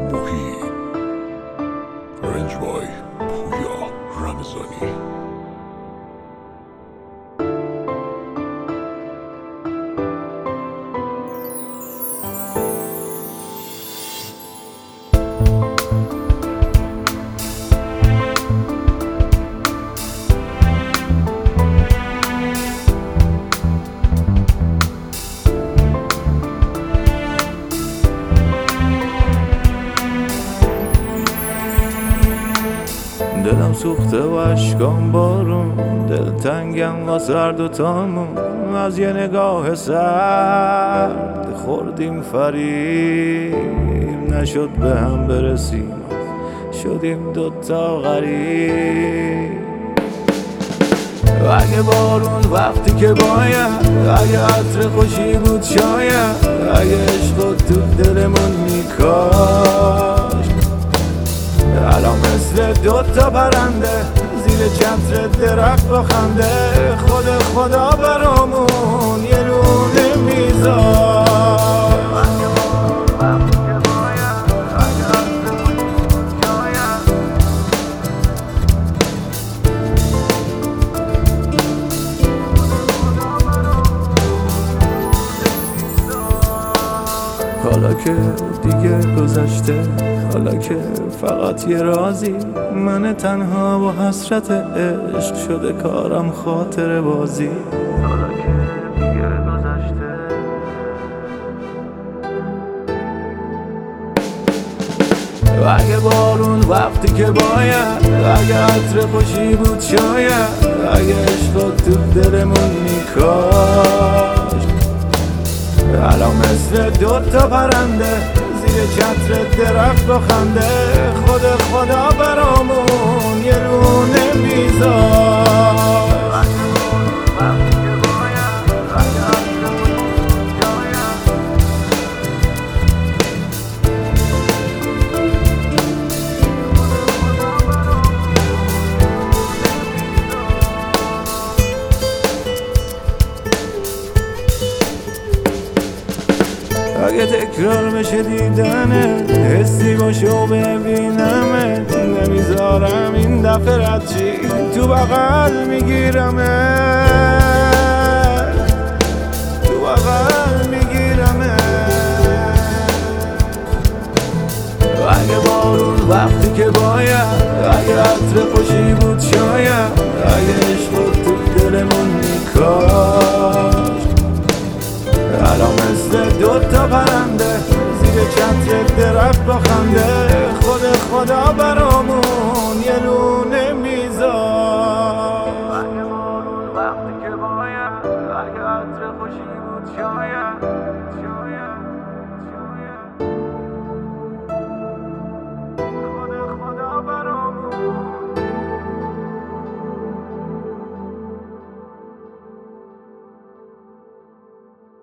محیط رنجبای پویا رمضانی. دلم سوخته و اشکام بارون، دلتنگم و سرد و تامون. از یه نگاه سرد خوردیم فریب، نشد به هم برسیم، شدیم دوتا غریب. اگه بارون وقتی که باید، اگه عطر خوشی بود شاید، اگه عشق تو دلمون میکاشت، الان مثل دوتا پرنده زیر چتر درخت بخنده. خدا برامون یه لونه میذار. حالا که دیگه گذشته، حالا که فقط یه رازی، من تنها و حسرت عشق شده کارم خاطر بازی. حالا که دیگه گذشته، اگه بارون وقتی که باید، اگه عطر خوشی بود شاید، اگه عشق تو دلمون میکاشت، الان مثل دوتا پرنده زیر چتر درخت بخنده. خدا برامون یه لونه میذار. اگه تکرار بشه دیدنه، حسی باشه و ببینمه، نمیذارم این دفعه رد چی، تو بغل میگیرمه، تو بغل میگیرمه. اگه بارون وقتی که باید، اگه عطر خوشی بود شاید، اگه عشق تو دلمون میکاشت، الان مثل دوتا پرنده زیر چتر درخت بخنده. خدا برامون یه لونه میذار. اگه بارون وقتی که باید، اگه عطر خوشی بود شاید،